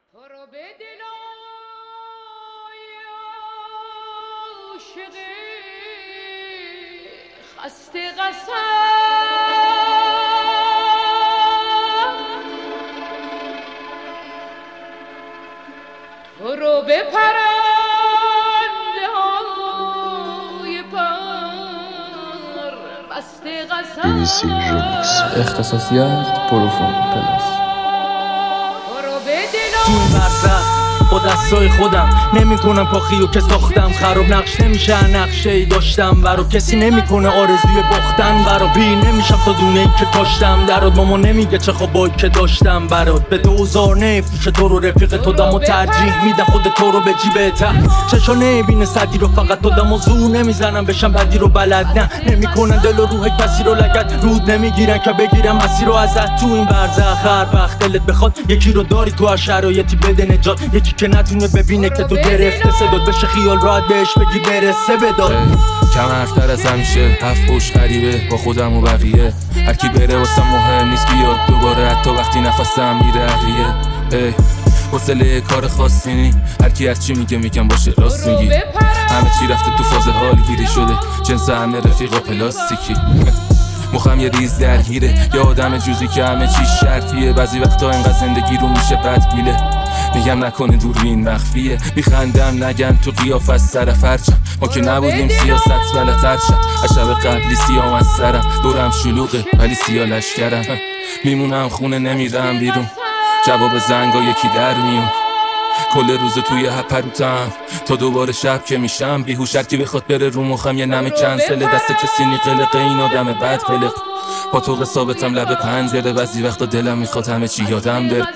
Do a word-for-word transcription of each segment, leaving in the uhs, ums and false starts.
تو رو به دلای عاشق خسته قسم، تو رو به پرنده های پر بسته قسم. بی بی سی ریمیکس اختصاصیات پروفون پلاس. تو این برزخ با دستای خودم نمی کنم کاخیو که ساختم، خراب نقش نمیشه نقشه ای داشتم برا کسی نمیکنه آرزوی باختن برا بی نمیشم تا دونه ای که کاشتم درات. ماما نمیگه چه خوابایی که داشتم برات، به دوزار نفروش تو رو رفیق تو دم و ترجیح میده خود تو رو به جیبت. چشا نمیبینه صدی رو فقط تو دم و زور نمیزنم بشم بدی رو بلد نه نمیکنن دل و روح کسی رو لگد رود نمیگیرن که بگیرم مسیر رو ازت. تو این برزخ هر وقت دلت بخواد یکی رو داری تو هر شرایطی بده نجات، یکی که نتونه ببینه که تو گرفته صدات بشه خیال راحت بهش بگی برسه بداد. کم حرفتر از همیشه هفت پشت غریبه با خودم و بقیه، هر کی بره واسم مهم نیست بیاد دوباره حتی وقتی نفسم میره احریه. ای حوصله کار خاصی نی، هر کی هرچی میگه میگم باشه راست میگی. همه چی رفته تو فاز حالگیری شده جنس همه رفیقا پلاستیکی. مخم یه ریز درگیره یه آدم جوزی که همه چی شرطیه، بعضی وقتا اینقدر زندگی رو میشه بدگیله. میگم نکنه دوربین مخفیه، میخندم نگن تو قیاف از سر فرچم، ما که نبودیم سیاست بلتر شد از شب قبلی سیام از سرم، دورم شلوغه ولی سیاه لشکرم. میمونم خونه نمیرم بیرون، جواب زنگا یکی در میون، کل روز توی هپروتم تا دوباره شب که میشم بیهوش. هر کی بخواد بره رو مخم یه نمه کنسله، دست کسی نی قلقه این آدم بد قلق با تو ثابتم لب پنجره، بعضی وقتا دلم میخواد همه چی یادم بره.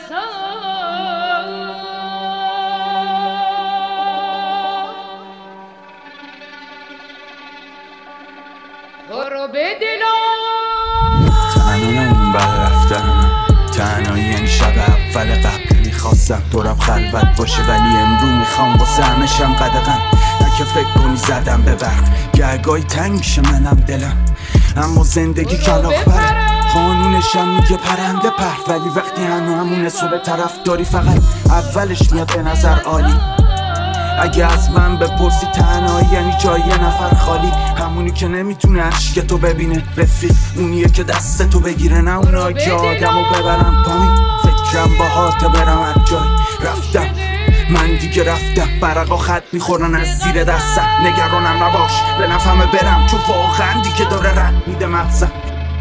تنها اون بعد رفتنم تنهایی یعنی شب اول قبل میخواستم دورم خلوت باشه ولی امرو میخوام واسه همشم قدقم. نه که فکر کنی زدم به برق گرگای تنگ میشه منم دلم، اما زندگی کلاق بره قانونشم میگه پرنده پر، ولی وقتی هنو همونه صبح طرف داری فقط اولش میاد به نظر عالی. اگه از من بپرسی تنهایی یعنی جای یه نفر خالی، همونی که نمیتونه عشق تو ببینه رفیق، اونیه که دست تو بگیره نه اونایی که آدمو ببرن پایین. فکرم با هات برم هر جای رفتم من دیگه رفتم، برقا خط میخورن از زیر دستم. نگرانم نباش به نفهمه برم چون واقعا دیگه داره رد میده مغزم.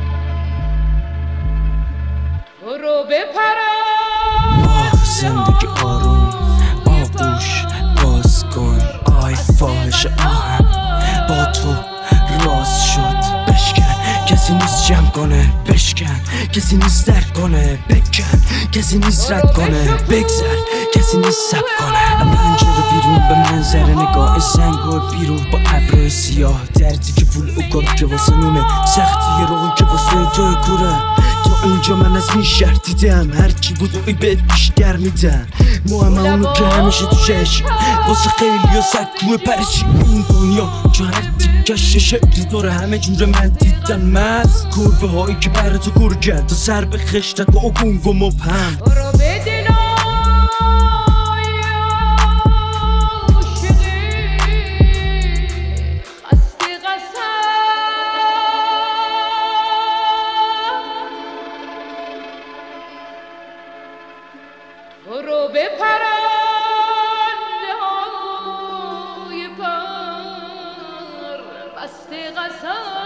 برو بپرم آه زندگی آروم آغوش باز کن، آی فاحش آهم با تو راست شد. بشکن کسی نیست جمع کنه، بشکن کسی نیست درک کنه، بکن کسی نیست رد کنه، بگذر کسی نیست سب کنه. پنجره بیرون به منظر نگاه زنگو بیرون با ابر سیاه، دردی که پول اوکار که واسه نونه، سختی روحی که واسه توی کوره. تا اونجا من از این شهر دیدم هرچی بود اوی بهت بیشتر میدن، ما همه اونو که همیشه تو چشم واسه خیلی ها سکوه پرچی. این دنیا چون هر تیکش شکلی داره همه جور من دیدن مز کربه هایی که بر تو گرگن تا سر به خشتک و اگونگ و مبهم. برو به دلای عاشق خسته قسم، برو به پرنده های پر بسته قسم.